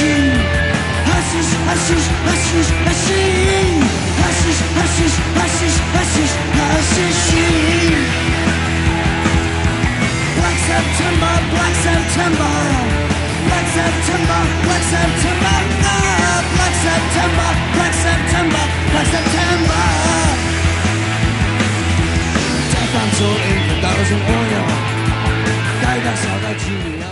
Death until ink, that was an oil. 该大小的距离。